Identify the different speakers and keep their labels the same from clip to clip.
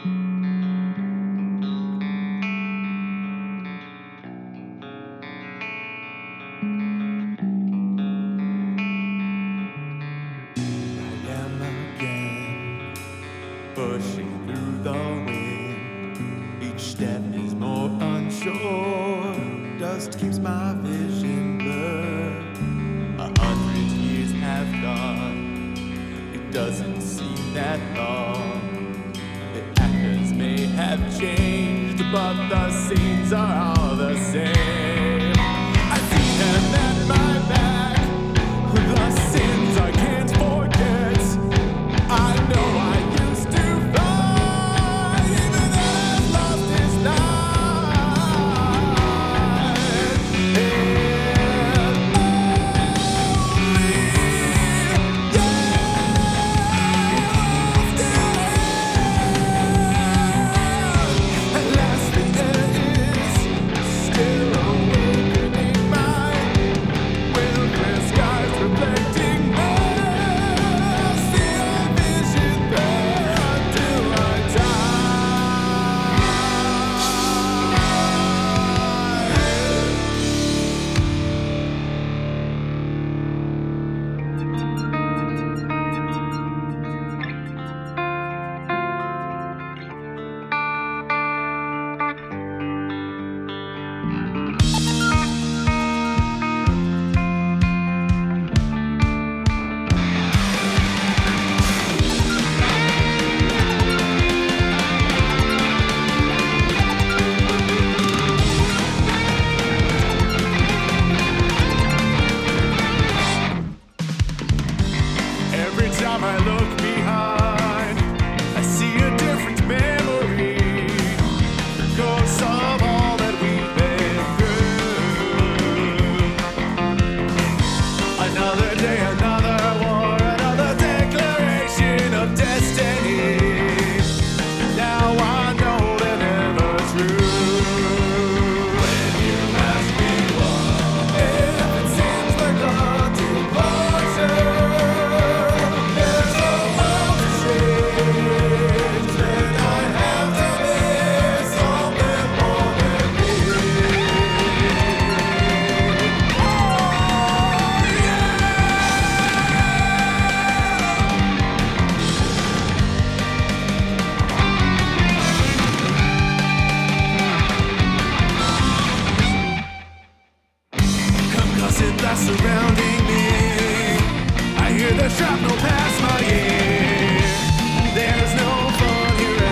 Speaker 1: Pushing through the wind, each step is more unsure. Dust keeps my vision blurred. 100 years have gone, it doesn't seem that long. The actors may have changed, but the scenes are all the same. I see them at my back, the sins I can't forget. I know I used to fly, even though I've lost this night. And only still at last the air is still awakening my will, clear skies reflecting mercy. I vision there until I die. Every time I look behind, I see a different memory. Because of all that we've been through. Another day, another war, another declaration of destiny. Now I know they're never true. When you ask me why, if it seems like a departure, there's a world to change, then I have to miss something more than me. Oh, yeah. Concussive blast surrounding me. I hear the shrapnel pass my ear. There's no fun here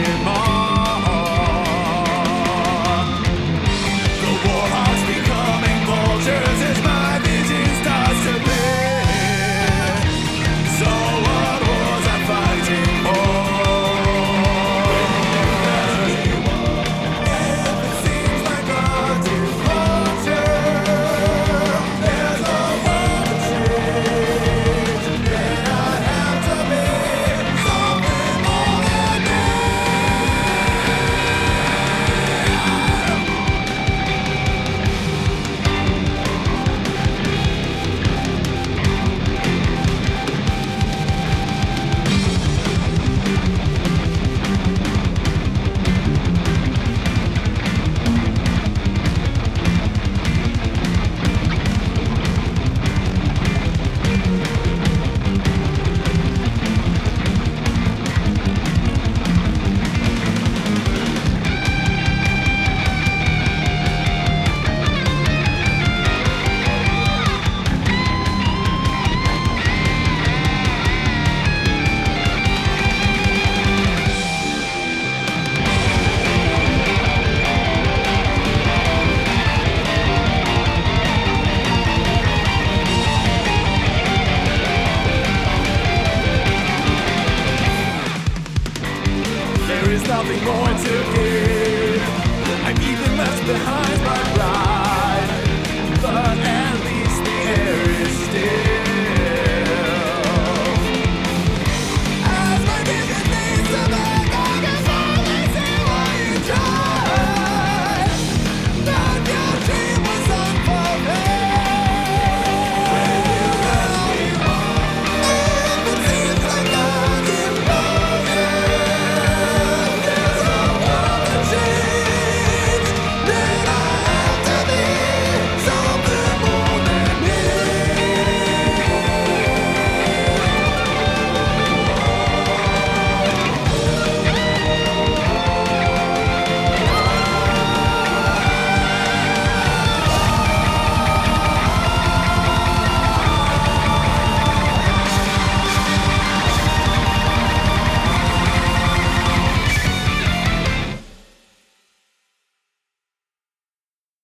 Speaker 1: anymore. The war hearts becoming vultures as my vision starts to clear. So what was I fighting for? If it seems like a departure, there's a world to change, then I have to be something more than me. There is nothing more to give. I've even left behind my pride.